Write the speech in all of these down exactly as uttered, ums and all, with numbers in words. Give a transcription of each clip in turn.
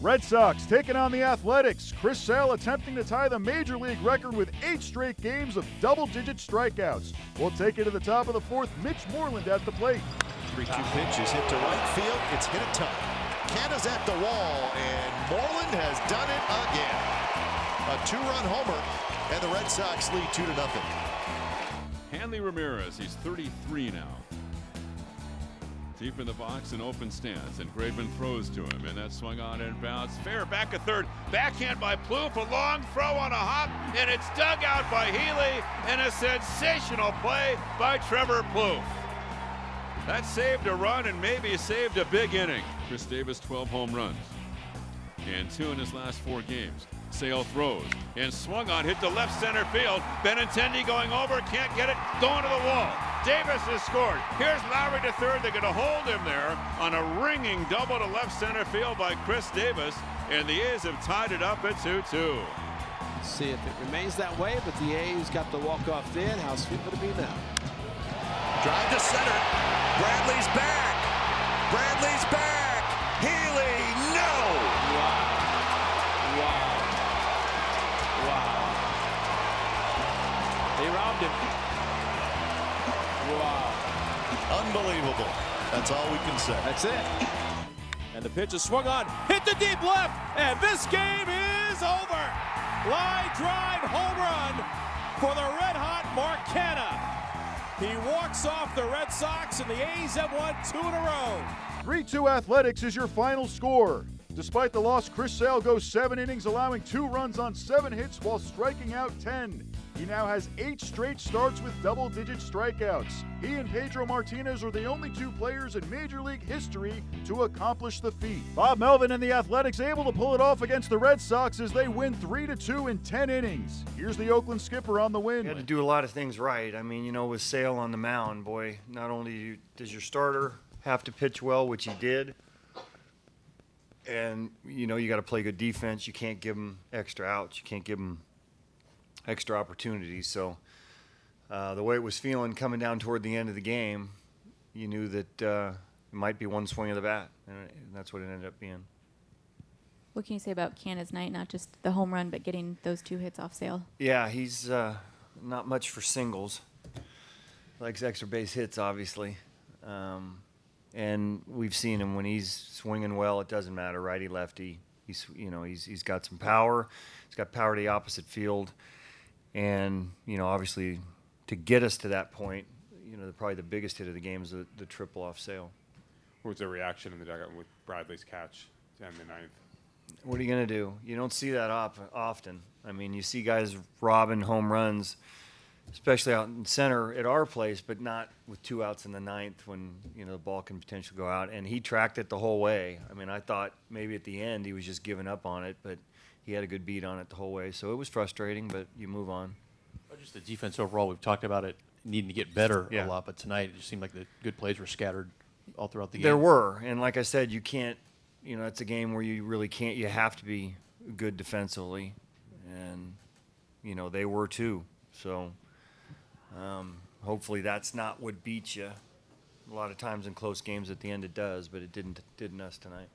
Red Sox taking on the Athletics. Chris Sale attempting to tie the Major League record with eight straight games of double-digit strikeouts. We'll take it to the top of the fourth. Mitch Moreland at the plate. three two pitch is hit to right field. It's hit a ton. Canada's at the wall, and Moreland has done it again. A two-run homer, and the Red Sox lead two to nothing. Hanley Ramirez, he's thirty-three now. Deep in the box, an open stance, and Graveman throws to him, and that swung on and bounce. Fair back at third, backhand by Plouffe, a long throw on a hop, and it's dug out by Healy, and a sensational play by Trevor Plouffe. That saved a run and maybe saved a big inning. Chris Davis, twelve home runs, and two in his last four games. Sale throws and swung on, hit to left center field. Benintendi going over, can't get it, going to the wall. Davis has scored. Here's Lowry to third. They're going to hold him there on a ringing double to left center field by Chris Davis, and the A's have tied it up at two two. Let's see if it remains that way, but the A's got the walk-off then. How sweet would it be now? Drive to center. Bradley's back. Bradley's back. Healy, no. Wow. Wow. Wow. They robbed him. Wow. Unbelievable. That's all we can say. That's it. And the pitch is swung on, hit the deep left, and this game is over. Line drive home run for the red-hot Mark Canha. He walks off the Red Sox, and the A's have won two in a row. three two Athletics is your final score. Despite the loss, Chris Sale goes seven innings, allowing two runs on seven hits while striking out ten. He now has eight straight starts with double-digit strikeouts. He and Pedro Martinez are the only two players in Major League history to accomplish the feat. Bob Melvin and the Athletics able to pull it off against the Red Sox as they win three to two in ten innings. Here's the Oakland skipper on the win. You had to do a lot of things right. I mean, you know, with Sale on the mound, boy, not only does your starter have to pitch well, which he did, and, you know, you got to play good defense. You can't give him extra outs. You can't give him extra opportunities. So uh, the way it was feeling coming down toward the end of the game, you knew that uh, it might be one swing of the bat, and that's what it ended up being. What can you say about Canha's night, not just the home run, but getting those two hits off Sale? Yeah, he's uh, not much for singles. Likes extra base hits, obviously. Um, and we've seen him when he's swinging well, it doesn't matter, righty, lefty. He's, you know, he's he's got some power. He's got power to the opposite field. And, you know, obviously to get us to that point, you know, the, probably the biggest hit of the game is the, the triple off Sale. What was the reaction in the dugout with Bradley's catch to end the ninth? What are you going to do? You don't see that op often. I mean, you see guys robbing home runs, especially out in center at our place, but not with two outs in the ninth when, you know, the ball can potentially go out. And he tracked it the whole way. I mean, I thought maybe at the end he was just giving up on it, but he had a good beat on it the whole way. So it was frustrating, but you move on. Just the defense overall, we've talked about it needing to get better yeah. a lot, but tonight it just seemed like the good plays were scattered all throughout the game. There were, and like I said, you can't, you know, it's a game where you really can't, you have to be good defensively, and, you know, they were too. So um, hopefully that's not what beats you. A lot of times in close games at the end it does, but it didn't, didn't us tonight.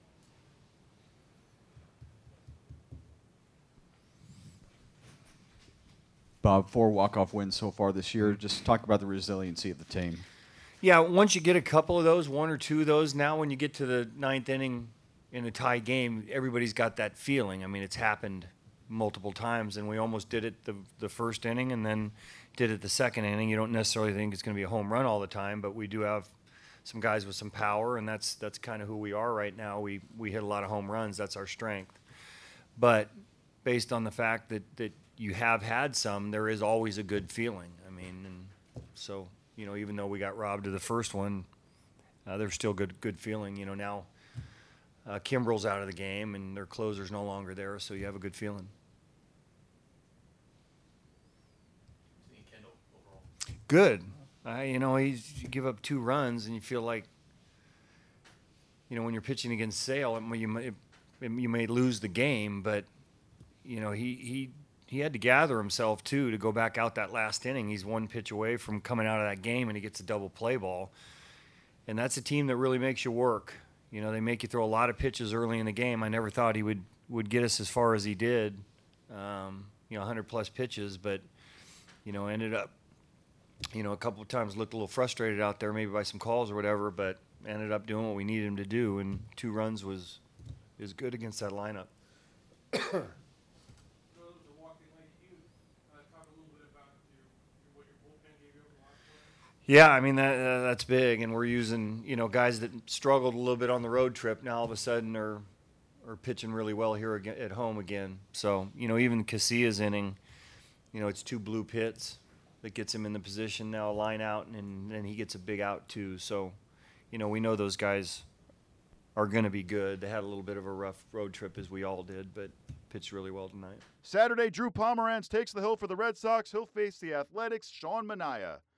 Bob, four walk-off wins so far this year. Just talk about the resiliency of the team. Yeah, once you get a couple of those, one or two of those, now when you get to the ninth inning in a tie game, everybody's got that feeling. I mean, it's happened multiple times, and we almost did it the, the first inning and then did it the second inning. You don't necessarily think it's going to be a home run all the time, but we do have some guys with some power, and that's that's kind of who we are right now. We, we hit a lot of home runs. That's our strength. But based on the fact that, that you have had some, there is always a good feeling. I mean, and so, you know, even though we got robbed of the first one, uh, there's still good good feeling. You know, now uh, Kimbrel's out of the game and their closer's no longer there, so you have a good feeling. Good. Uh, you know, he's, you give up two runs and you feel like, you know, when you're pitching against Sale, it, you, may, it, you may lose the game, but, you know, he, he – he had to gather himself, too, to go back out that last inning. He's one pitch away from coming out of that game, and he gets a double play ball. And that's a team that really makes you work. You know, they make you throw a lot of pitches early in the game. I never thought he would, would get us as far as he did, um, you know, one hundred plus pitches, but, you know, ended up, you know, a couple of times looked a little frustrated out there, maybe by some calls or whatever, but ended up doing what we needed him to do, and two runs was is good against that lineup. Yeah, I mean that uh, that's big, and we're using, you know, guys that struggled a little bit on the road trip now all of a sudden are are pitching really well here again, at home again. So, you know, even Casilla's inning, you know, it's two blue pits that gets him in the position now, a line out, and then he gets a big out too. So, you know, we know those guys are going to be good. They had a little bit of a rough road trip, as we all did, but pitched really well tonight. Saturday, Drew Pomeranz takes the hill for the Red Sox. He'll face the Athletics' Sean Manaea.